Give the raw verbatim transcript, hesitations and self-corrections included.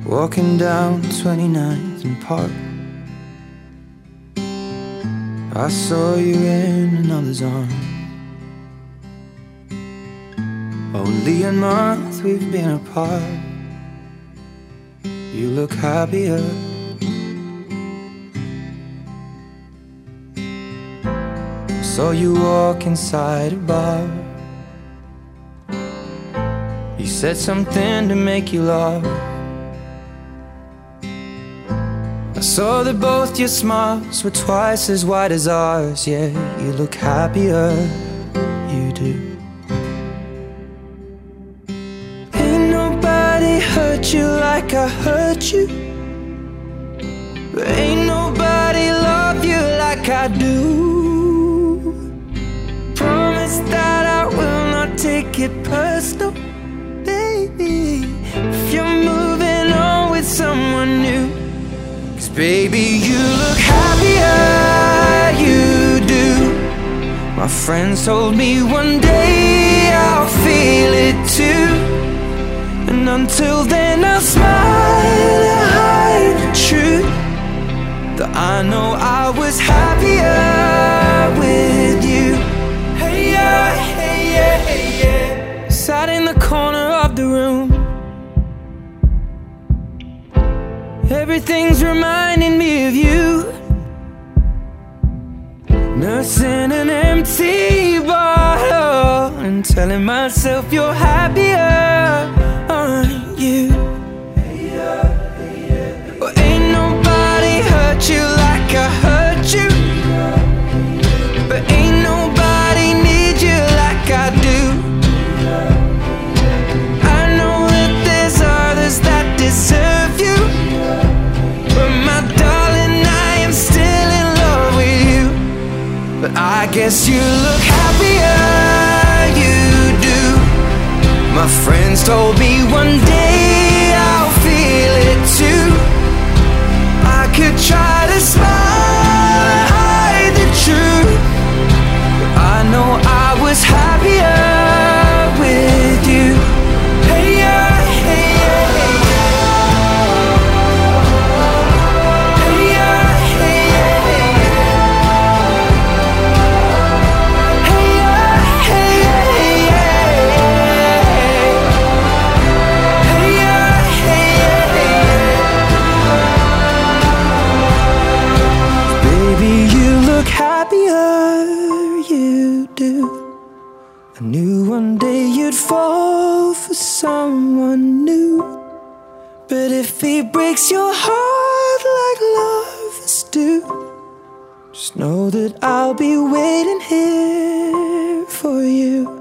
Walking down twenty-ninth and Park, I saw you in another's arms. Only a month we've been apart. You look happier. Saw you walk inside a bar. You said something to make you laugh. I saw that both your smiles were twice as wide as ours. Yeah, you look happier, you do. Ain't nobody hurt you like I hurt you, but ain't nobody love you like I do. Promise that I will not take it personal, baby, if you're moving on with someone new. 'Cause baby, you look happier, you do. My friends told me one day I'll feel it too, and until then I'll smile and hide the truth, that I know I was happier with you. Hey yeah, hey yeah, hey yeah. Sat in the corner of the room. Everything's reminding me of you. Nursing an empty bottle and telling myself you're happier, aren't you? Well, ain't nobody hurt you like I hurt you, but ain't nobody need you like I do. I know that there's others that deserve you, but my darling, I am still in love with you. But I guess you look happier, you do. My friends told me one day I'll feel it too. I could try to smile and hide the truth, but I know I was happier with you. Hey yeah, hey yeah, hey I knew one day you'd fall for someone new, but if he breaks your heart like lovers do, just know that I'll be waiting here for you.